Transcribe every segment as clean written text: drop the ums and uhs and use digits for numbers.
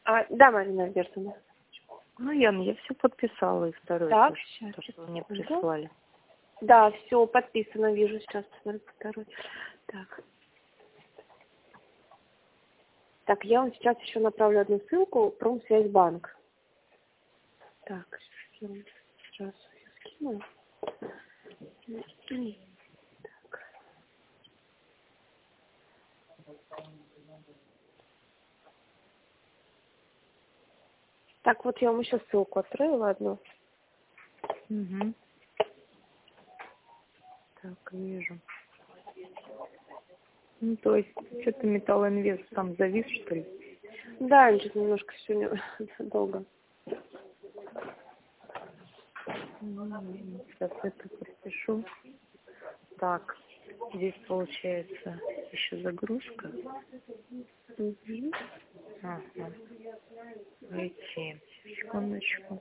Да, Марина Альбертовна. Ну, Яна, я все подписала и второй. Так, тоже, сейчас. то, что вы мне прислали. Да, все подписано, вижу. Сейчас посмотрю второй. Так. Так, я вам сейчас еще направлю одну ссылку. Промсвязьбанк. Так, сейчас я скину. Так, вот я вам еще ссылку отправила одну. Угу. Так, вижу. Ну, то есть, что-то Металлинвест там завис, что ли? Да, что-то немножко сегодня долго. Сейчас это подпишу. Так, здесь получается еще загрузка. Угу. Ага. Войти. Секундочку.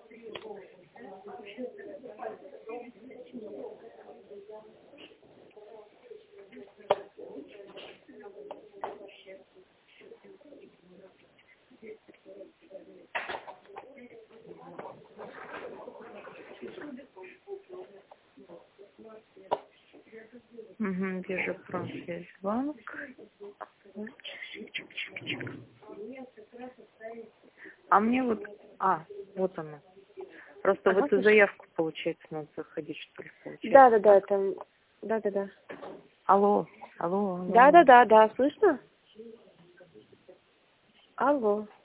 Угу, вижу Промсвязьбанк. Чик-чик-чик-чик. А мне вот... вот она. Просто в эту заявку, получается, надо заходить, что ли, получается? Да, там... Да. Алло. Да, слышно? Алло.